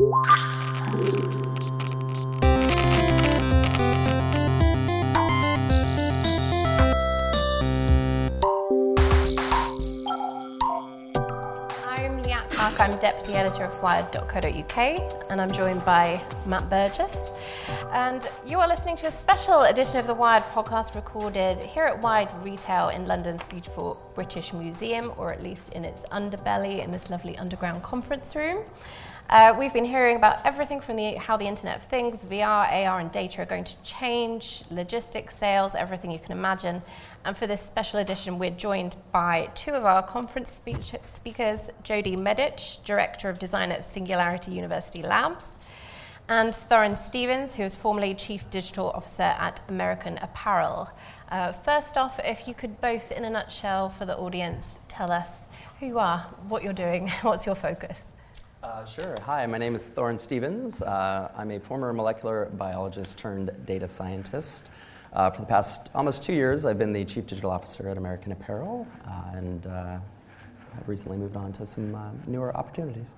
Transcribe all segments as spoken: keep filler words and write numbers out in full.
I'm Deputy Editor of Wired dot co dot U K, and I'm joined by Matt Burgess. And you are listening to a special edition of the Wired podcast recorded here at Wired Retail in London's beautiful British Museum, or at least in its underbelly in this lovely underground conference room. Uh, we've been hearing about everything from the how the Internet of Things, V R, A R and data are going to change, logistics, sales, everything you can imagine. And for this special edition, we're joined by two of our conference speech- speakers, Jody Medich, Director of Design at Singularity University Labs, and Thorin Stevens, who is formerly Chief Digital Officer at American Apparel. Uh, first off, if you could both, in a nutshell for the audience, tell us who you are, what you're doing, what's your focus? Uh, sure. Hi, my name is Thorin Stevens. Uh, I'm a former molecular biologist turned data scientist. Uh, for the past almost two years, I've been the Chief Digital Officer at American Apparel, uh, and uh, I've recently moved on to some uh, newer opportunities.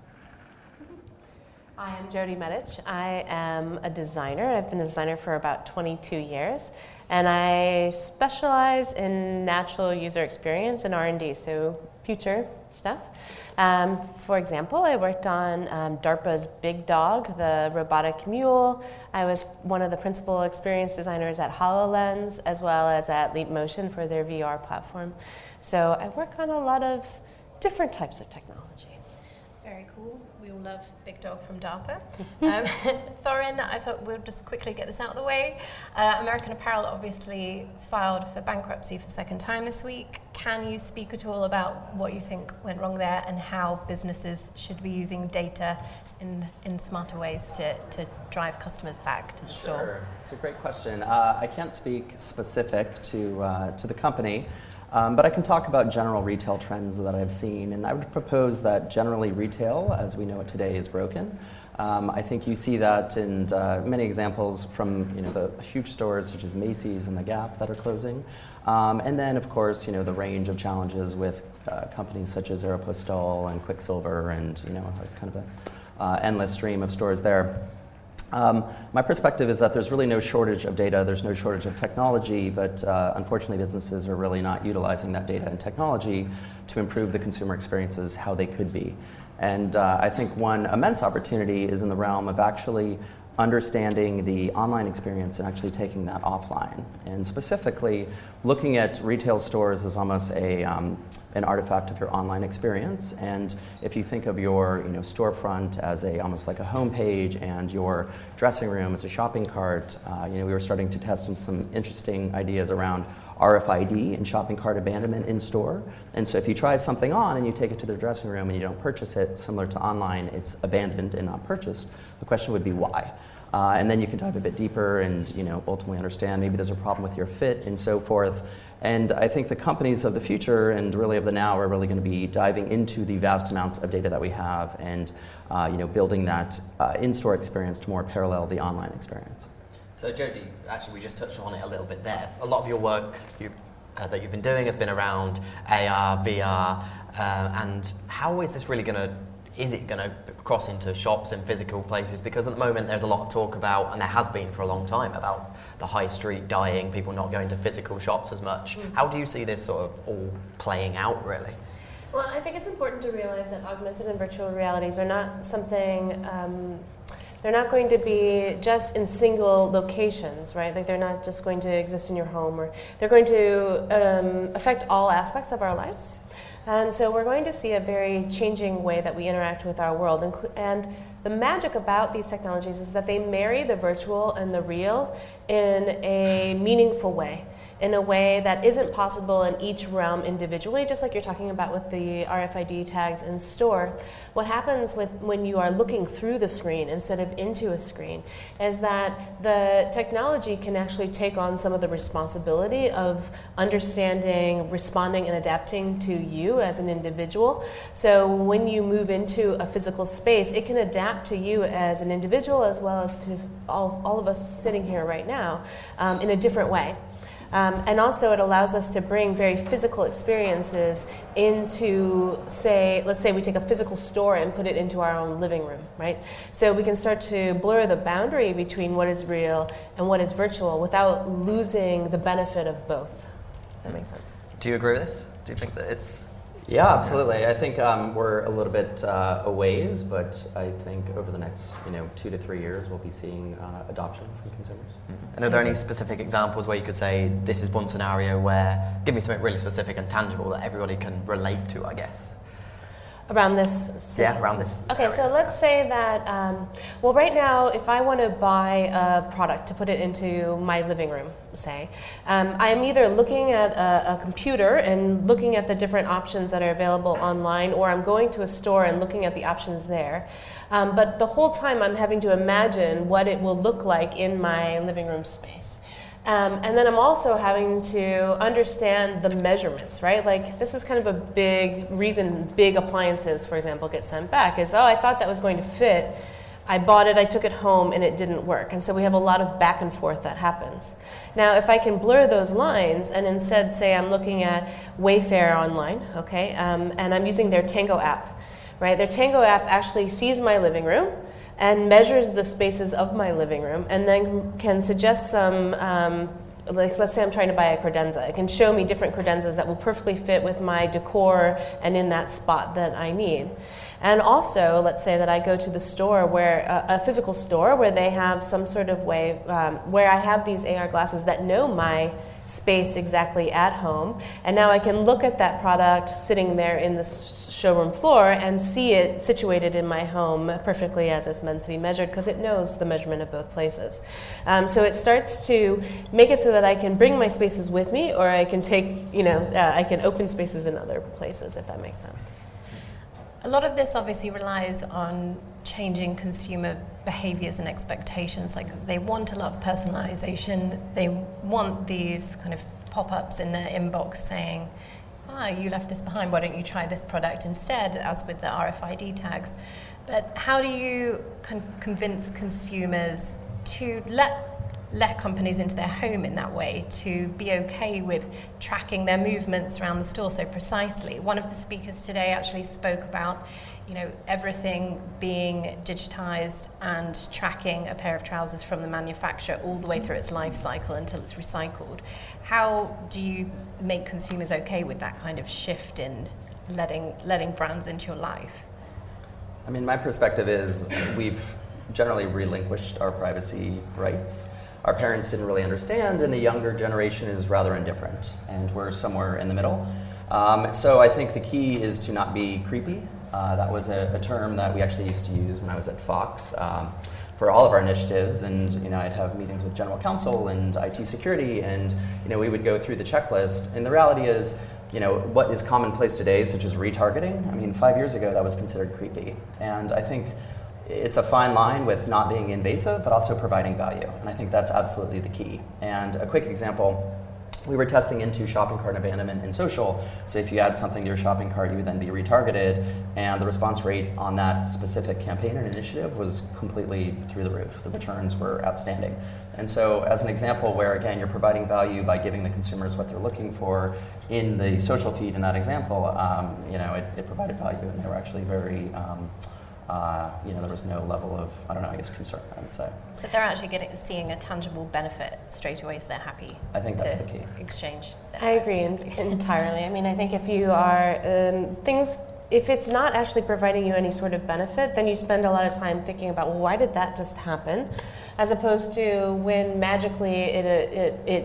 I am Jody Medich. I am a designer. I've been a designer for about twenty-two years, and I specialize in natural user experience and R and D, so future stuff. Um, for example, I worked on um, DARPA's Big Dog, the robotic mule. I was one of the principal experience designers at HoloLens, as well as at Leap Motion for their V R platform. So I work on a lot of different types of technology. Very cool. We all love Big Dog from DARPA. um, Thorin, I thought we'll just quickly get this out of the way. Uh, American Apparel obviously filed for bankruptcy for the second time this week. Can you speak at all about what you think went wrong there and how businesses should be using data in in smarter ways to, to drive customers back to the Sure. store? It's a great question. Uh, I can't speak specific to uh, to the company. Um, but I can talk about general retail trends that I've seen, and I would propose that generally retail, as we know it today, is broken. Um, I think you see that in uh, many examples from you know the huge stores such as Macy's and The Gap that are closing, um, and then of course you know the range of challenges with uh, companies such as Aeropostale and Quicksilver, and you know a kind of a uh, endless stream of stores there. Um, my perspective is that there's really no shortage of data, there's no shortage of technology, but uh, unfortunately businesses are really not utilizing that data and technology to improve the consumer experiences how they could be. And uh, I think one immense opportunity is in the realm of actually understanding the online experience and actually taking that offline. And specifically, looking at retail stores as almost a um, an artifact of your online experience. And if you think of your you know storefront as a almost like a homepage and your dressing room as a shopping cart, uh, you know we were starting to test some interesting ideas around R F I D and shopping cart abandonment in store. And so if you try something on and you take it to the dressing room and you don't purchase it, similar to online, it's abandoned and not purchased. The question would be why? Uh, and then you can dive a bit deeper and you know ultimately understand maybe there's a problem with your fit and so forth. And I think the companies of the future and really of the now are really going to be diving into the vast amounts of data that we have and uh, you know building that uh, in-store experience to more parallel the online experience. So Jody, actually we just touched on it a little bit there. A lot of your work you, uh, that you've been doing has been around A R, V R, uh, and how is this really going to, is it going to cross into shops and physical places? Because at the moment there's a lot of talk about, and there has been for a long time, about the high street dying, people not going to physical shops as much. Mm. How do you see this sort of all playing out really? Well, I think it's important to realize that augmented and virtual realities are not something, um, they're not going to be just in single locations, right? Like they're not just going to exist in your home, or they're going to um, affect all aspects of our lives. And so we're going to see a very changing way that we interact with our world. And the magic about these technologies is that they marry the virtual and the real in a meaningful way, in a way that isn't possible in each realm individually, just like you're talking about with the R F I D tags in store. What happens with when you are looking through the screen instead of into a screen is that the technology can actually take on some of the responsibility of understanding, responding, and adapting to you as an individual. So when you move into a physical space, it can adapt to you as an individual as well as to all, all of us sitting here right now um, in a different way. Um, and also it allows us to bring very physical experiences into, say, let's say we take a physical store and put it into our own living room, right? So we can start to blur the boundary between what is real and what is virtual without losing the benefit of both. If that makes sense. Do you agree with this? Do you think that it's... Yeah, absolutely. I think um, we're a little bit uh, a ways, but I think over the next, you know, two to three years, we'll be seeing uh, adoption from consumers. Mm-hmm. And are there any specific examples where you could say this is one scenario where, give me something really specific and tangible that everybody can relate to, I guess? Around this? Yeah, around this. Okay, area. so let's say that, um, well, right now, if I want to buy a product to put it into my living room, say, um, I'm either looking at a, a computer and looking at the different options that are available online, or I'm going to a store and looking at the options there. Um, but the whole time I'm having to imagine what it will look like in my living room space. Um, and then I'm also having to understand the measurements, right? Like, this is kind of a big reason big appliances, for example, get sent back is, oh, I thought that was going to fit. I bought it, I took it home, and it didn't work. And so we have a lot of back and forth that happens. Now, if I can blur those lines and instead say I'm looking at Wayfair online, okay, um, and I'm using their Tango app, right? Their Tango app actually sees my living room and measures the spaces of my living room, and then can suggest some, um, like let's say I'm trying to buy a credenza. It can show me different credenzas that will perfectly fit with my decor and in that spot that I need. And also, let's say that I go to the store, where uh, a physical store, where they have some sort of way, um, where I have these A R glasses that know my space exactly at home, and now I can look at that product sitting there in the showroom floor and see it situated in my home perfectly as it's meant to be measured, because it knows the measurement of both places. Um, so it starts to make it so that I can bring my spaces with me, or I can take, you know, uh, I can open spaces in other places, if that makes sense. A lot of this obviously relies on changing consumer behaviors and expectations. Like, they want a lot of personalization. They want these kind of pop-ups in their inbox saying, ah, you left this behind, why don't you try this product instead, as with the R F I D tags. But how do you kind of convince consumers to let let companies into their home in that way, to be okay with tracking their movements around the store so precisely? One of the speakers today actually spoke about, you know, everything being digitized and tracking a pair of trousers from the manufacturer all the way through its life cycle until it's recycled. How do you make consumers okay with that kind of shift in letting letting brands into your life? I mean, my perspective is we've generally relinquished our privacy rights. Our parents didn't really understand, and the younger generation is rather indifferent, and we're somewhere in the middle. Um, so I think the key is to not be creepy. Uh, that was a, a term that we actually used to use when I was at Fox um, for all of our initiatives, and you know, I'd have meetings with general counsel and I T security, and you know, we would go through the checklist. And the reality is, you know, what is commonplace today, such as retargeting, I mean, five years ago that was considered creepy. And I think it's a fine line with not being invasive, but also providing value. And I think that's absolutely the key. And a quick example, we were testing into shopping cart abandonment in social. So if you add something to your shopping cart, you would then be retargeted. And the response rate on that specific campaign and initiative was completely through the roof. The returns were outstanding. And so as an example where, again, you're providing value by giving the consumers what they're looking for in the social feed in that example, um, you know, it, it provided value, and they were actually very, um, Uh, you know, there was no level of, I don't know, I guess concern, I would say. So they're actually getting seeing a tangible benefit straight away, so they're happy. I think that's to the key. Exchange. I agree in, entirely. I mean, I think if you are, um, things, if it's not actually providing you any sort of benefit, then you spend a lot of time thinking about, well, why did that just happen? As opposed to when magically it, it, it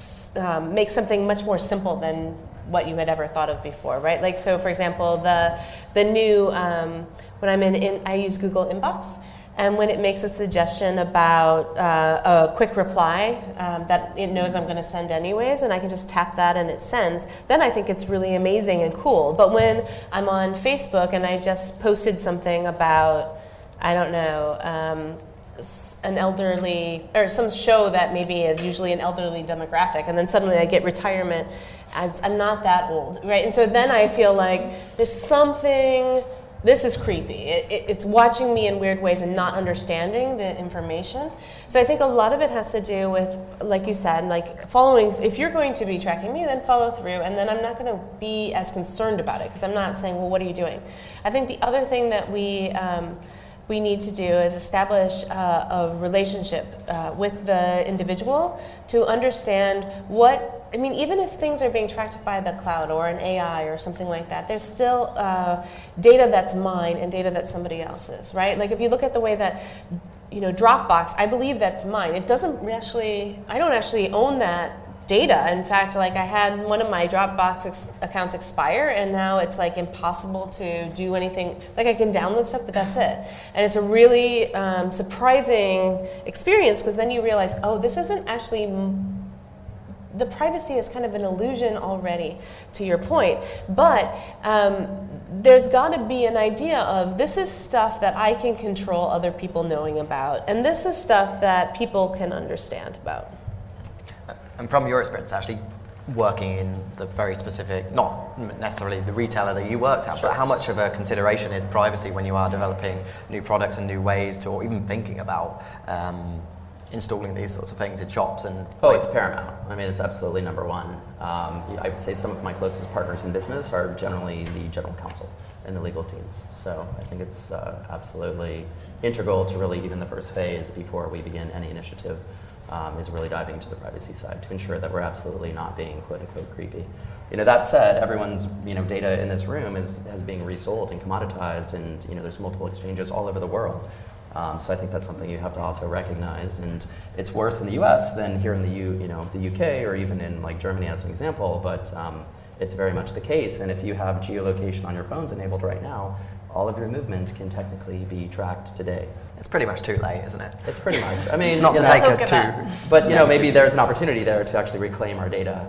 um, makes something much more simple than what you had ever thought of before, right? Like, so for example, the, the new, um, when I'm in, in, I use Google Inbox, and when it makes a suggestion about uh, a quick reply um, that it knows I'm going to send anyways, and I can just tap that and it sends, then I think it's really amazing and cool. But when I'm on Facebook and I just posted something about, I don't know, um, an elderly, or some show that maybe is usually an elderly demographic, and then suddenly I get retirement ads, I'm not that old, right? And so then I feel like there's something this is creepy. It, it, it's watching me in weird ways and not understanding the information. So I think a lot of it has to do with, like you said, like following. If you're going to be tracking me, then follow through, and then I'm not going to be as concerned about it because I'm not saying, well, what are you doing? I think the other thing that we um, we need to do is establish uh, a relationship uh, with the individual to understand what. I mean, even if things are being tracked by the cloud or an A I or something like that, there's still uh, data that's mine and data that's somebody else's, right? Like if you look at the way that, you know, Dropbox, I believe that's mine. It doesn't actually, I don't actually own that data. In fact, like I had one of my Dropbox ex- accounts expire, and now it's like impossible to do anything. Like I can download stuff, but that's it. And it's a really um, surprising experience because then you realize, oh, this isn't actually... M- the privacy is kind of an illusion already, to your point. But um, there's got to be an idea of this is stuff that I can control other people knowing about, and this is stuff that people can understand about. And from your experience, actually working in the very specific, not necessarily the retailer that you worked at, sure. but how much of a consideration is privacy when you are developing new products and new ways to, or even thinking about um, installing these sorts of things in shops? And oh, it's paramount. I mean, it's absolutely number one. Um, I would say some of my closest partners in business are generally the general counsel and the legal teams. So I think it's uh, absolutely integral to really even the first phase before we begin any initiative um, is really diving into the privacy side to ensure that we're absolutely not being quote unquote creepy. You know, that said, everyone's you know data in this room is has being resold and commoditized, and you know there's multiple exchanges all over the world. Um, so I think that's something you have to also recognize, and it's worse in the U S than here in the U, you know, the U K or even in like Germany as an example. But um, it's very much the case. And if you have geolocation on your phones enabled right now, all of your movements can technically be tracked today. It's pretty much too late, isn't it? It's pretty much. I mean, not to know, take it too, but you know, maybe there's an opportunity there to actually reclaim our data.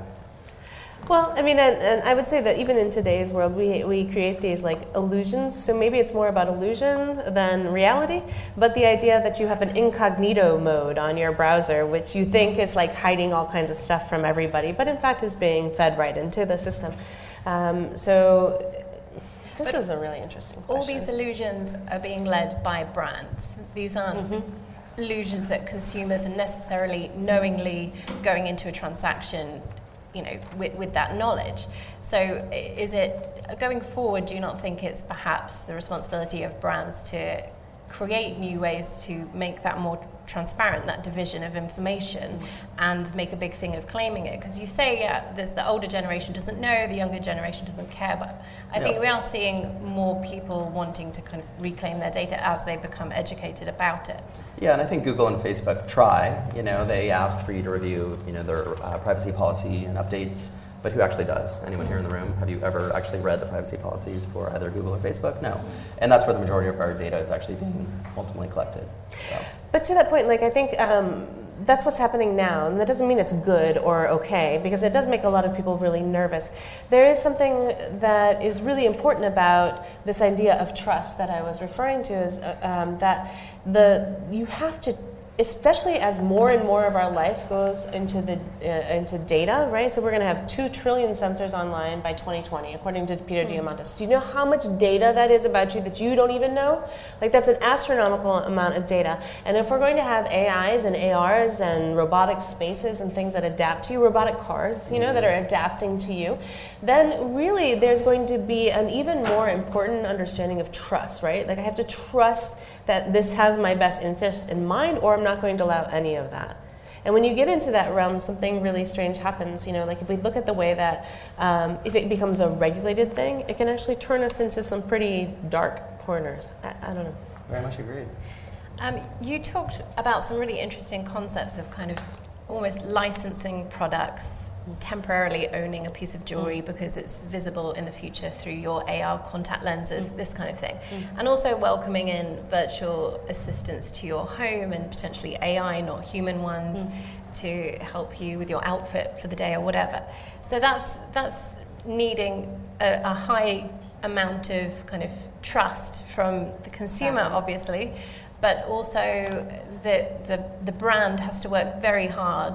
Well, I mean, and, and I would say that even in today's world, we we create these like illusions. So maybe it's more about illusion than reality. But the idea that you have an incognito mode on your browser, which you think is like hiding all kinds of stuff from everybody, but in fact is being fed right into the system. Um, so this but is a really interesting question. All these illusions are being led by brands. These aren't mm-hmm. illusions that consumers are necessarily knowingly going into a transaction, you know, with, with that knowledge. So is it, going forward, do you not think it's perhaps the responsibility of brands to create new ways to make that more transparent, that division of information, mm-hmm. and make a big thing of claiming it? Because you say, yeah, there's the older generation doesn't know, the younger generation doesn't care, but I yeah. think we are seeing more people wanting to kind of reclaim their data as they become educated about it. Yeah, and I think Google and Facebook try. You know, they ask for you to review, you know, their uh, privacy policy and updates. But who actually does? Anyone here in the room? Have you ever actually read the privacy policies for either Google or Facebook? No. And that's where the majority of our data is actually being ultimately collected. So. But to that point, like I think um, that's what's happening now, and that doesn't mean it's good or okay, because it does make a lot of people really nervous. There is something that is really important about this idea of trust that I was referring to, is uh, um, that the you have to, especially as more and more of our life goes into the uh, into data, right? So we're going to have two trillion sensors online by twenty twenty, according to Peter mm-hmm. Diamandis. Do you know how much data that is about you that you don't even know? Like that's an astronomical amount of data. And if we're going to have A Is and A Rs and robotic spaces and things that adapt to you, robotic cars, you know, mm-hmm. that are adapting to you, then really there's going to be an even more important understanding of trust, right? Like I have to trust that this has my best interest in mind, or I'm not going to allow any of that. And when you get into that realm, something really strange happens. You know, like if we look at the way that um, if it becomes a regulated thing, it can actually turn us into some pretty dark corners. I, I don't know. Very much agreed. Um, you talked about some really interesting concepts of kind of almost licensing products, temporarily owning a piece of jewelry mm. because it's visible in the future through your A R contact lenses, mm. this kind of thing. Mm. And also welcoming in virtual assistants to your home and potentially A I, not human ones, mm. to help you with your outfit for the day or whatever. So that's that's needing a, a high amount of kind of trust from the consumer, exactly. obviously, but also the, the the brand has to work very hard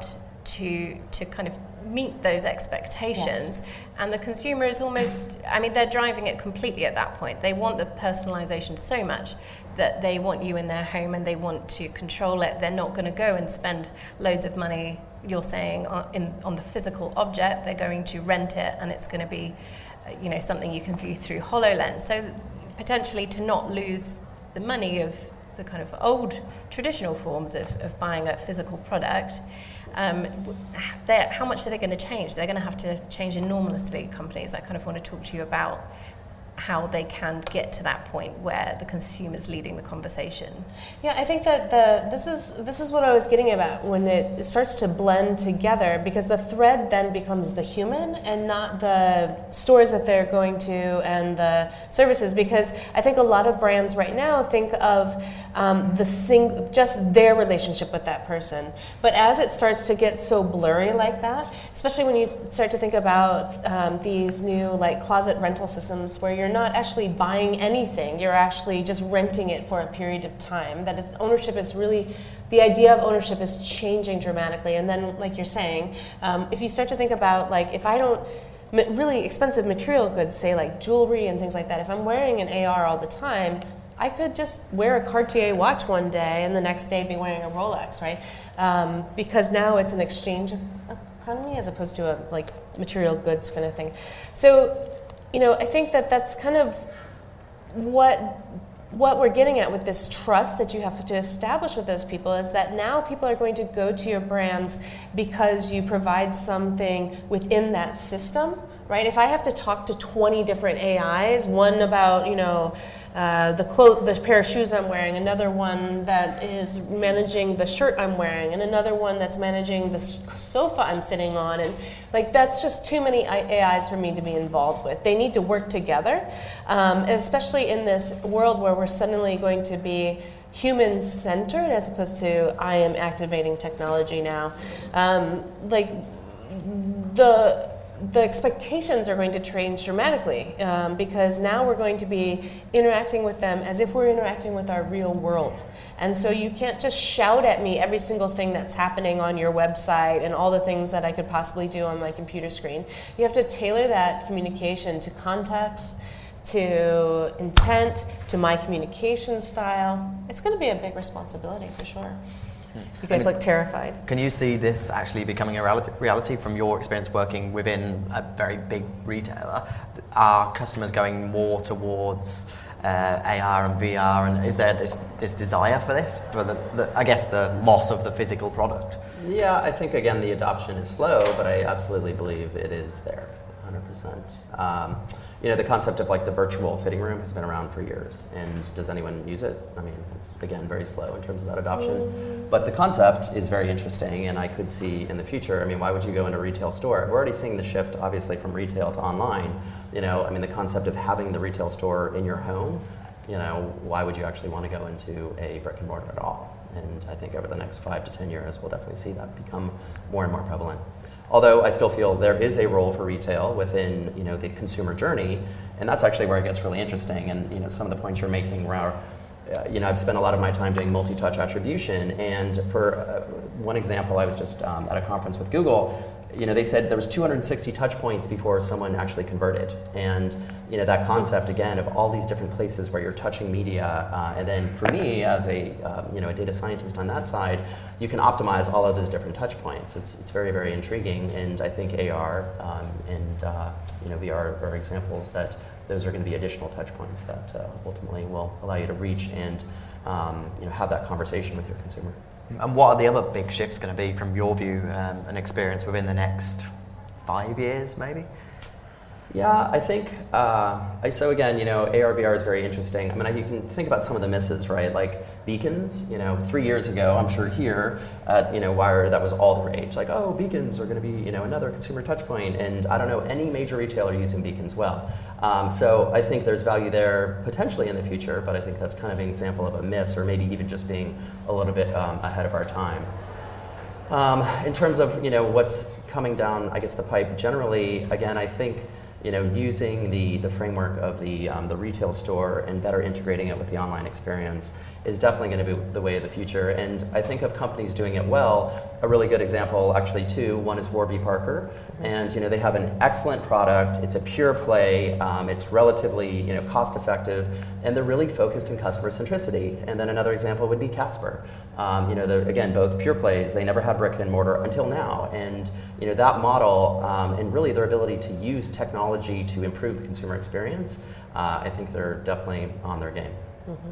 to to kind of meet those expectations. Yes. And the consumer is almost, I mean, they're driving it completely at that point. They want the personalization so much that they want you in their home and they want to control it. They're not going to go and spend loads of money, you're saying, on, in, on the physical object. They're going to rent it, and it's going to be, you know, something you can view through HoloLens. So potentially to not lose the money of the kind of old traditional forms of, of buying a physical product, um, how much are they going to change? They're going to have to change enormously, companies. I kind of want to talk to you about how they can get to that point where the consumer's leading the conversation. Yeah, I think that the this is this is what I was getting about when it starts to blend together, because the thread then becomes the human and not the stores that they're going to and the services. Because I think a lot of brands right now think of um, the sing just their relationship with that person. But as it starts to get so blurry like that, especially when you start to think about um, these new like closet rental systems where you're not actually buying anything, you're actually just renting it for a period of time, that it's, ownership is really, the idea of ownership is changing dramatically. And then, like you're saying, um, if you start to think about, like, if I don't, really expensive material goods, say like jewelry and things like that, if I'm wearing an A R all the time, I could just wear a Cartier watch one day and the next day be wearing a Rolex, right? Um, because now it's an exchange economy as opposed to a like material goods kind of thing. So, you know, I think that that's kind of what what we're getting at with this trust that you have to establish with those people, is that now people are going to go to your brands because you provide something within that system, right? If I have to talk to twenty different A Is, one about, you know, Uh, the clo- the pair of shoes I'm wearing, another one that is managing the shirt I'm wearing, and another one that's managing the s- sofa I'm sitting on, and like that's just too many A Is for me to be involved with. They need to work together, um, and especially in this world where we're suddenly going to be human-centered as opposed to I am activating technology now. Um, like the the expectations are going to change dramatically, um, because now we're going to be interacting with them as if we're interacting with our real world. And so you can't just shout at me every single thing that's happening on your website and all the things that I could possibly do on my computer screen. You have to tailor that communication to context, to intent, to my communication style. It's going to be a big responsibility for sure. You guys look terrified. Can you see this actually becoming a reality from your experience working within a very big retailer? Are customers going more towards uh, A R and V R, and is there this, this desire for this, for the, the, I guess, the loss of the physical product? Yeah, I think, again, the adoption is slow, but I absolutely believe it is there, one hundred percent. Um, You know, the concept of like the virtual fitting room has been around for years, and does anyone use it? I mean, it's, again, very slow in terms of that adoption. But the concept is very interesting, and I could see in the future, I mean, why would you go into a retail store? We're already seeing the shift, obviously, from retail to online. You know, I mean, the concept of having the retail store in your home, you know, why would you actually want to go into a brick and mortar at all? And I think over the next five to ten years, we'll definitely see that become more and more prevalent. Although I still feel there is a role for retail within, you know, the consumer journey, and that's actually where it gets really interesting. And you know, some of the points you're making, where, uh, you know, I've spent a lot of my time doing multi-touch attribution, and for uh, one example, I was just um, at a conference with Google. You know, they said there was two hundred sixty touch points before someone actually converted, and you know, that concept again of all these different places where you're touching media, uh, and then for me as a uh, you know a data scientist on that side, you can optimize all of those different touch points. It's it's very very intriguing, and I think A R um, and uh, you know V R are examples that those are going to be additional touch points that uh, ultimately will allow you to reach and um, you know have that conversation with your consumer. And what are the other big shifts going to be from your view um, and experience within the next five years, maybe? Yeah, I think, uh, I, so again, you know, A R, V R is very interesting. I mean, I, you can think about some of the misses, right? Like beacons, you know, three years ago, I'm sure here at, you know, Wired, that was all the rage. Like, oh, beacons are going to be, you know, another consumer touch point. And I don't know any major retailer using beacons well. Um, so I think there's value there potentially in the future, but I think that's kind of an example of a miss, or maybe even just being a little bit um, ahead of our time. Um, in terms of, you know, what's coming down, I guess, the pipe generally, again, I think, you know, using the, the framework of the, um, the retail store and better integrating it with the online experience, is definitely going to be the way of the future. And I think of companies doing it well. A really good example, actually, two. One is Warby Parker, mm-hmm. and you know they have an excellent product. It's a pure play. Um, it's relatively you know cost effective, and they're really focused in customer centricity. And then another example would be Casper. Um, you know, the, again, both pure plays. They never had brick and mortar until now, and you know that model um, and really their ability to use technology to improve the consumer experience. Uh, I think they're definitely on their game. Mm-hmm.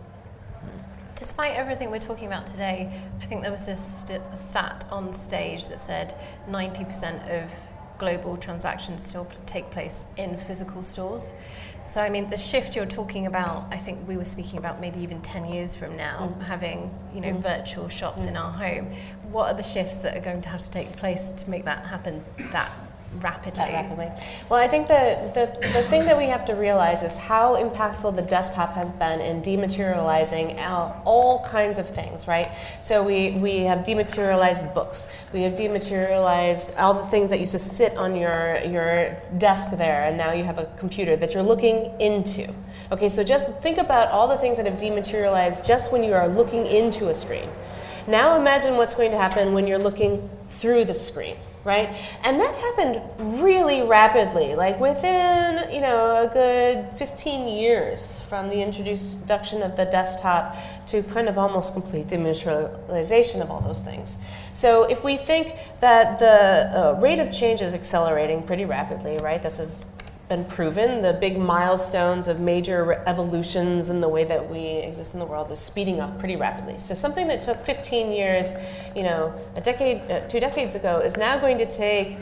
Despite everything we're talking about today, I think there was this st- stat on stage that said ninety percent of global transactions still p- take place in physical stores. So, I mean, the shift you're talking about, I think we were speaking about maybe even ten years from now, mm. having, you know, mm. virtual shops mm. in our home. What are the shifts that are going to have to take place to make that happen that rapidly? That rapidly. Well, I think that the, the thing that we have to realize is how impactful the desktop has been in dematerializing all, all kinds of things, right? So we, we have dematerialized books. We have dematerialized all the things that used to sit on your, your desk there, and now you have a computer that you're looking into. Okay, so just think about all the things that have dematerialized just when you are looking into a screen. Now imagine what's going to happen when you're looking through the screen. Right? And that happened really rapidly, like within, you know, a good fifteen years from the introduction of the desktop to kind of almost complete dematerialization of all those things. So if we think that the uh, rate of change is accelerating pretty rapidly, right? This has been proven. The big milestones of major evolutions in the way that we exist in the world is speeding up pretty rapidly. So something that took fifteen years, you know, a decade, uh, two decades ago, is now going to take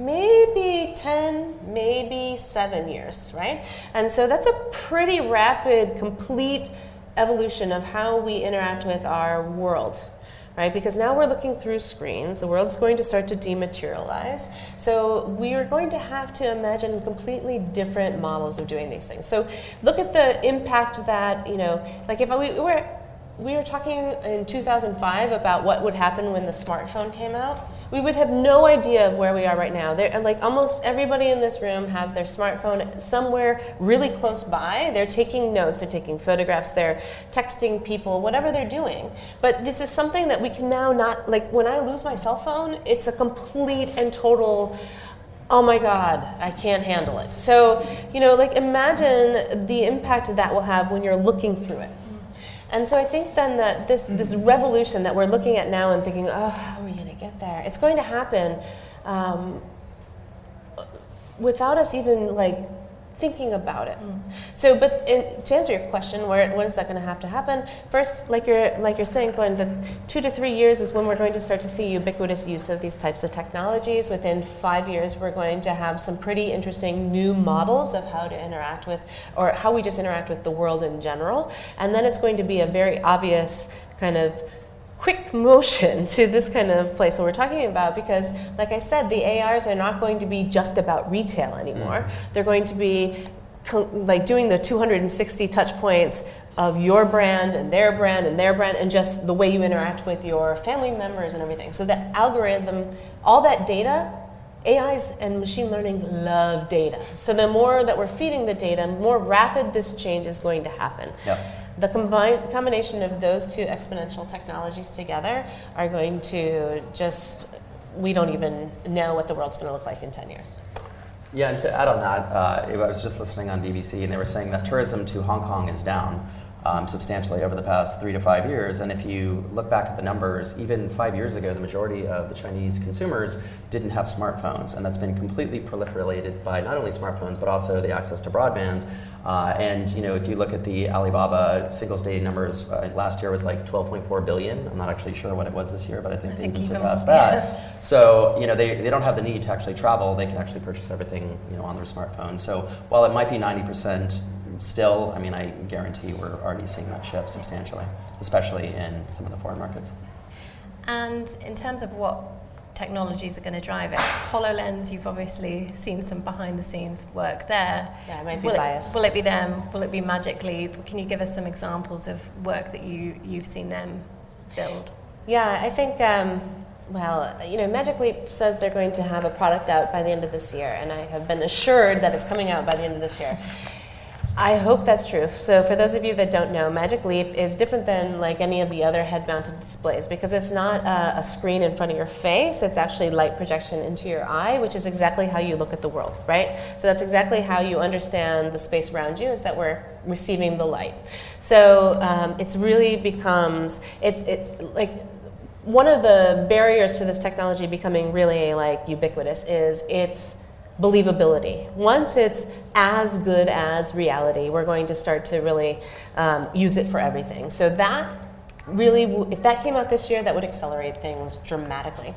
maybe ten, maybe seven years, right? And so that's a pretty rapid, complete evolution of how we interact with our world. Right? Because now we're looking through screens, the world's going to start to dematerialize. So we are going to have to imagine completely different models of doing these things. So look at the impact that, you know, like if we were, we were talking in two thousand five about what would happen when the smartphone came out, we would have no idea of where we are right now. There, like almost everybody in this room has their smartphone somewhere really close by. They're taking notes, they're taking photographs, they're texting people, whatever they're doing. But this is something that we can now not, like when I lose my cell phone, it's a complete and total, oh my God, I can't handle it. So, you know, like imagine the impact that will have when you're looking through it. And so I think then that this, this revolution that we're looking at now and thinking, oh, how are we going to get there? It's going to happen um, without us even like thinking about it. Mm. So, but in, to answer your question, where when is that going to have to happen? First, like you're like you're saying, Florin, that two to three years is when we're going to start to see ubiquitous use of these types of technologies. Within five years, we're going to have some pretty interesting new models of how to interact with, or how we just interact with the world in general. And then it's going to be a very obvious kind of quick motion to this kind of place that we're talking about, because like I said, the A Rs are not going to be just about retail anymore. Mm. They're going to be co- like doing the two hundred sixty touch points of your brand and their brand and their brand, and just the way you interact with your family members and everything. So the algorithm, all that data, A Is and machine learning love data. So the more that we're feeding the data, the more rapid this change is going to happen. Yep. The combined combination of those two exponential technologies together are going to just, we don't even know what the world's going to look like in ten years. Yeah, and to add on that, uh, I was just listening on B B C, and they were saying that tourism to Hong Kong is down um, substantially over the past three to five years. And if you look back at the numbers, even five years ago, the majority of the Chinese consumers didn't have smartphones, and that's been completely proliferated by not only smartphones, but also the access to broadband. Uh, and you know, if you look at the Alibaba Singles Day numbers, uh, last year was like twelve point four billion. I'm not actually sure what it was this year, but I think I they think even surpassed that. So you know, they, they don't have the need to actually travel. They can actually purchase everything you know on their smartphone. So while it might be ninety percent still, I mean, I guarantee we're already seeing that shift substantially, especially in some of the foreign markets. And in terms of what technologies are going to drive it, HoloLens, you've obviously seen some behind the scenes work there. Yeah, I might be will biased. It, will it be them? Will it be Magic Leap? Can you give us some examples of work that you, you've seen them build? Yeah, I think, um, well, you know, Magic Leap says they're going to have a product out by the end of this year, and I have been assured that it's coming out by the end of this year. I hope that's true. So for those of you that don't know, Magic Leap is different than like any of the other head-mounted displays because it's not a, a screen in front of your face. It's actually light projection into your eye, which is exactly how you look at the world, right? So that's exactly how you understand the space around you, is that we're receiving the light. So um, it's really becomes, it's it like, one of the barriers to this technology becoming really like ubiquitous is its believability. Once it's as good as reality, we're going to start to really um, use it for everything. So that really, if that came out this year, that would accelerate things dramatically.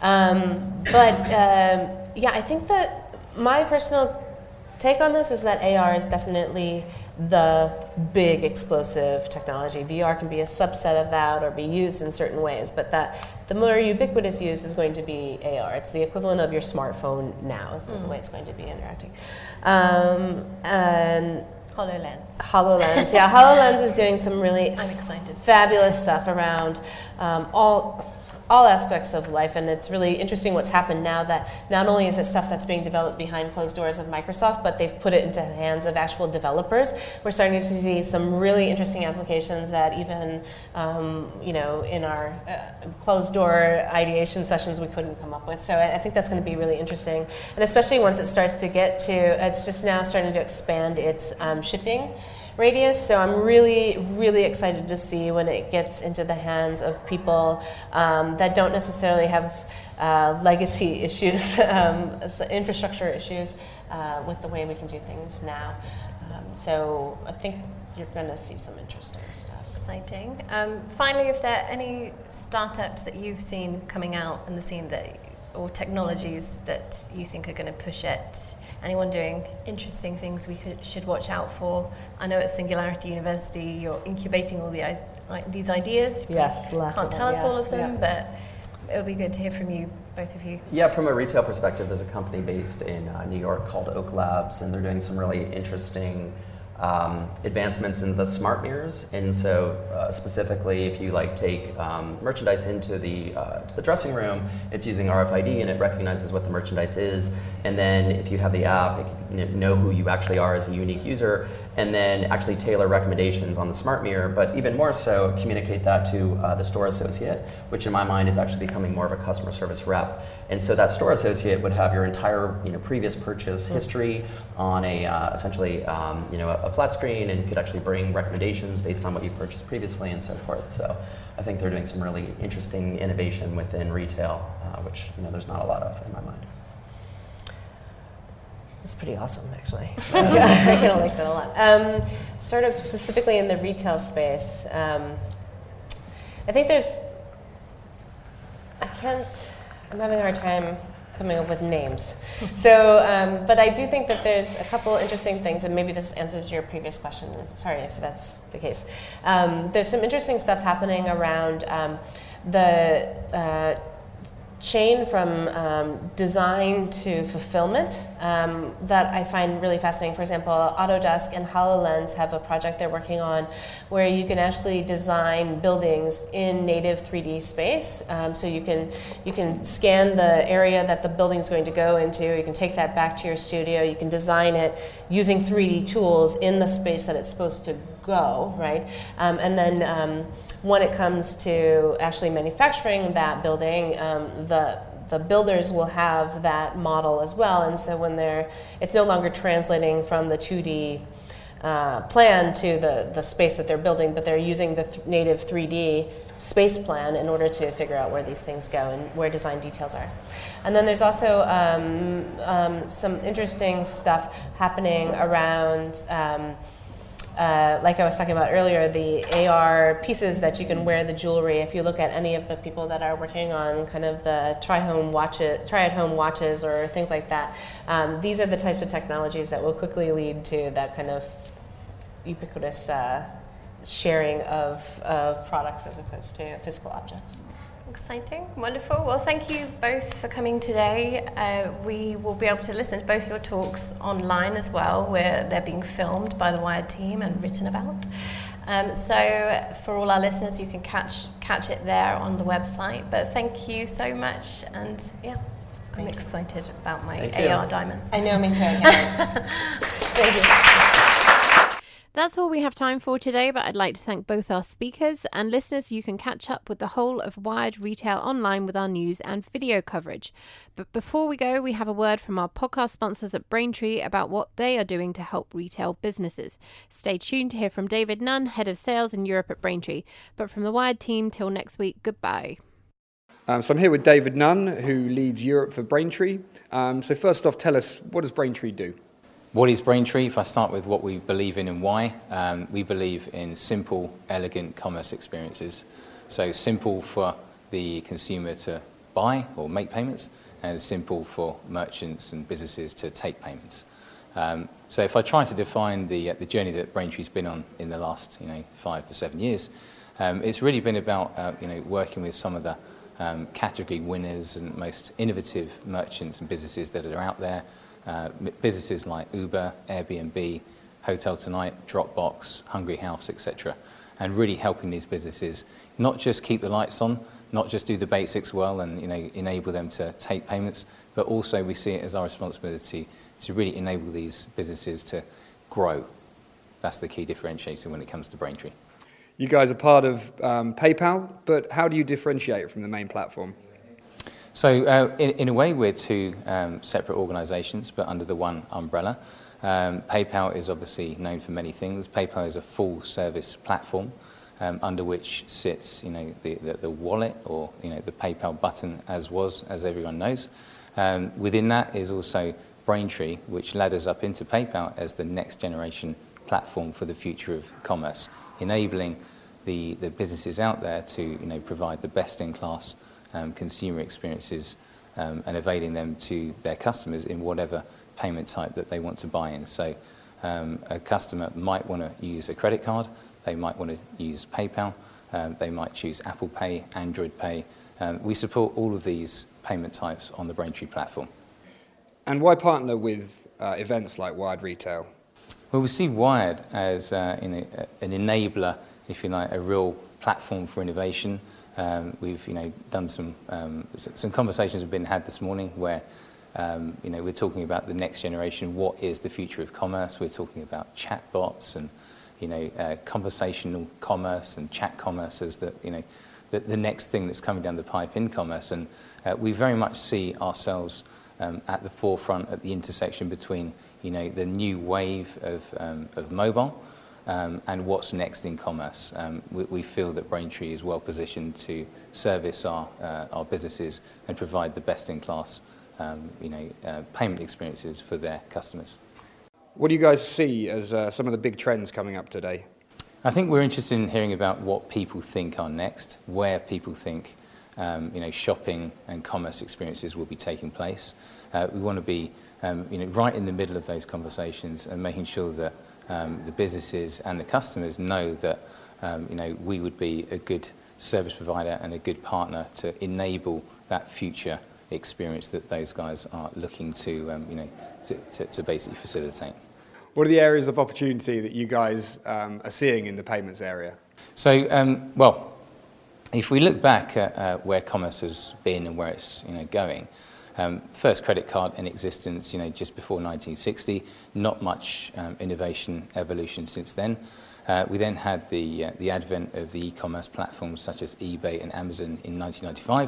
Um, but um, yeah, I think that my personal take on this is that A R is definitely the big explosive technology. V R can be a subset of that or be used in certain ways, but that the more ubiquitous use is going to be A R. It's the equivalent of your smartphone now, is mm. the way it's going to be interacting. Um, and HoloLens. HoloLens, yeah. HoloLens is doing some really I'm excited. fabulous stuff around um, all all aspects of life, and it's really interesting what's happened now that not only is it stuff that's being developed behind closed doors of Microsoft, but they've put it into the hands of actual developers. We're starting to see some really interesting applications that even, um, you know, in our uh, closed door ideation sessions we couldn't come up with. So I, I think that's going to be really interesting, and especially once it starts to get to, it's just now starting to expand its um, shipping radius. So I'm really, really excited to see when it gets into the hands of people um, that don't necessarily have uh, legacy issues, um, infrastructure issues uh, with the way we can do things now. Um, so I think you're going to see some interesting stuff. Exciting. Um, finally, if there are any startups that you've seen coming out in the scene that, or technologies that you think are going to push it, anyone doing interesting things we could, should watch out for? I know at Singularity University you're incubating all the, like, these ideas. Yes, lots Can't of tell them, us yeah. all of them, Yeah. but it would be good to hear from you, both of you. Yeah, from a retail perspective, there's a company based in uh, New York called Oak Labs, and they're doing some really interesting um, advancements in the smart mirrors. And so uh, specifically, if you like take um, merchandise into the uh, to the dressing room, it's using R F I D and it recognizes what the merchandise is. And then if you have the app, it can know who you actually are as a unique user, and then actually tailor recommendations on the smart mirror, but even more so, communicate that to uh, the store associate, which in my mind is actually becoming more of a customer service rep. And so that store associate would have your entire, you know, previous purchase history on a uh, essentially um, you know, a, a flat screen, and could actually bring recommendations based on what you purchased previously and so forth. So I think they're doing some really interesting innovation within retail, uh, which, you know, there's not a lot of in my mind. That's pretty awesome, actually. I kind of like that a lot. Um, startups specifically in the retail space. Um, I think there's, I can't, I'm having a hard time coming up with names. So, um, but I do think that there's a couple interesting things, and maybe this answers your previous question. Sorry if that's the case. Um, there's some interesting stuff happening around um, the uh, chain from um, design to fulfillment um, that I find really fascinating. For example, Autodesk and HoloLens have a project they're working on where you can actually design buildings in native three D space. Um, so you can you can scan the area that the building's going to go into. You can take that back to your studio. You can design it using three D tools in the space that it's supposed to go, right? Um, and then um, when it comes to actually manufacturing that building, um, the the builders will have that model as well, and so when they're, it's no longer translating from the two D uh, plan to the, the space that they're building, but they're using the th- native three D space plan in order to figure out where these things go and where design details are. And then there's also um, um, some interesting stuff happening around um, Uh, like I was talking about earlier, the A R pieces that you can wear the jewelry. If you look at any of the people that are working on kind of the try-home watches, try-at-home watches or things like that, um, these are the types of technologies that will quickly lead to that kind of ubiquitous uh, sharing of, of products as opposed to physical objects. Exciting, wonderful. Well, thank you both for coming today. Uh, we will be able to listen to both your talks online as well, where they're being filmed by the Wired team and written about. Um, so for all our listeners, you can catch catch it there on the website. But thank you so much, and yeah, I'm thank excited you. about my thank A R you. diamonds. I know, me too. Thank you. That's all we have time for today, but I'd like to thank both our speakers, and listeners, you can catch up with the whole of Wired Retail online with our news and video coverage. But before we go, we have a word from our podcast sponsors at Braintree about what they are doing to help retail businesses. Stay tuned to hear from David Nunn, Head of Sales in Europe at Braintree. But from the Wired team, till next week, goodbye. Um, so I'm here with David Nunn, who leads Europe for Braintree. Um, so first off, tell us, what does Braintree do? What is Braintree? If I start with what we believe in and why, um, we believe in simple, elegant commerce experiences. So simple for the consumer to buy or make payments, and simple for merchants and businesses to take payments. Um, so if I try to define the uh, the journey that Braintree's been on in the last you know five to seven years, um, it's really been about uh, you know working with some of the um, category winners and most innovative merchants and businesses that are out there. Uh, businesses like Uber, Airbnb, Hotel Tonight, Dropbox, Hungry House, et cetera, and really helping these businesses not just keep the lights on, not just do the basics well and you know enable them to take payments, but also we see it as our responsibility to really enable these businesses to grow. That's the key differentiator when it comes to Braintree. You guys are part of um, PayPal, but how do you differentiate from the main platform? So uh, in, in a way, we're two um, separate organisations, but under the one umbrella. Um, PayPal is obviously known for many things. PayPal is a full-service platform um, under which sits, you know, the, the, the wallet or you know the PayPal button, as was, as everyone knows. Um, within that is also Braintree, which ladders up into PayPal as the next generation platform for the future of commerce, enabling the, the businesses out there to you know provide the best-in-class Um, consumer experiences um, and availing them to their customers in whatever payment type that they want to buy in. So um, a customer might want to use a credit card, they might want to use PayPal, um, they might choose Apple Pay, Android Pay. Um, we support all of these payment types on the Braintree platform. And why partner with uh, events like Wired Retail? Well, we see Wired as uh, you know, an enabler, if you like, a real platform for innovation. Um, we've, you know, done some um, some conversations have been had this morning where, um, you know, we're talking about the next generation. What is the future of commerce? We're talking about chatbots and, you know, uh, conversational commerce and chat commerce as the, you know, the, the next thing that's coming down the pipe in commerce. And uh, we very much see ourselves um, at the forefront, at the intersection between, you know, the new wave of um, of mobile. Um, and what's next in commerce. Um, we, we feel that Braintree is well positioned to service our uh, our businesses and provide the best-in-class, um, you know, uh, payment experiences for their customers. What do you guys see as uh, some of the big trends coming up today? I think we're interested in hearing about what people think are next, where people think, um, you know, shopping and commerce experiences will be taking place. Uh, we want to be, um, you know, right in the middle of those conversations and making sure that Um, the businesses and the customers know that um, you know we would be a good service provider and a good partner to enable that future experience that those guys are looking to um, you know to, to, to basically facilitate. What are the areas of opportunity that you guys um, are seeing in the payments area? So um, well, if we look back at uh, where commerce has been and where it's you know going. Um, first credit card in existence, you know, just before nineteen sixty. Not much um, innovation, evolution since then. Uh, we then had the uh, the advent of the e-commerce platforms such as eBay and Amazon in nineteen ninety-five.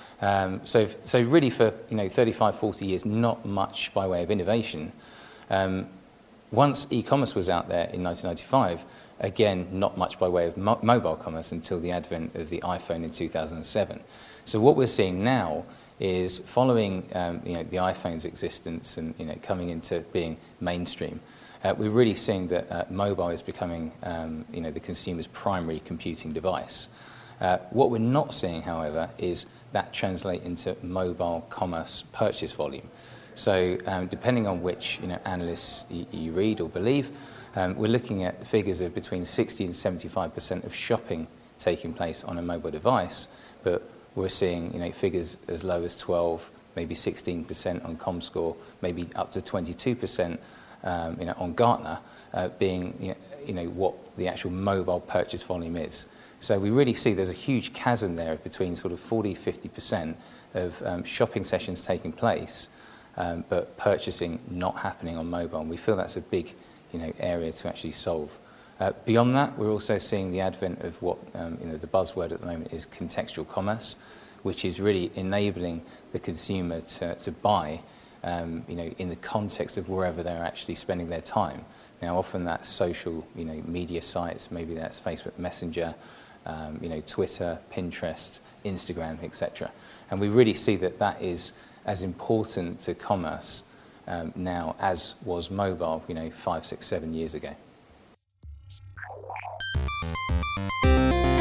Um, so, so really for you know thirty-five, forty years, not much by way of innovation. Um, once e-commerce was out there in nineteen ninety-five, again, not much by way of mo- mobile commerce until the advent of the iPhone in two thousand seven. So what we're seeing now is following um, you know, the iPhone's existence and you know, coming into being mainstream, uh, we're really seeing that uh, mobile is becoming um, you know, the consumer's primary computing device. Uh, what we're not seeing, however, is that translate into mobile commerce purchase volume. So um, depending on which you know, analysts y- you read or believe, um, we're looking at figures of between sixty and seventy-five percent of shopping taking place on a mobile device, but we're seeing you know, figures as low as twelve, maybe sixteen percent on ComScore, maybe up to twenty-two percent um, you know, on Gartner, uh, being you know, you know, what the actual mobile purchase volume is. So we really see there's a huge chasm there between sort of forty, fifty percent of um, shopping sessions taking place, um, but purchasing not happening on mobile. And we feel that's a big you know, area to actually solve. Uh, beyond that, we're also seeing the advent of what um, you know, the buzzword at the moment is contextual commerce, which is really enabling the consumer to, to buy um, you know, in the context of wherever they're actually spending their time. Now, often that's social you know, media sites, maybe that's Facebook Messenger, um, you know, Twitter, Pinterest, Instagram, et cetera. And we really see that that is as important to commerce um, now as was mobile, you know, five, six, seven years ago.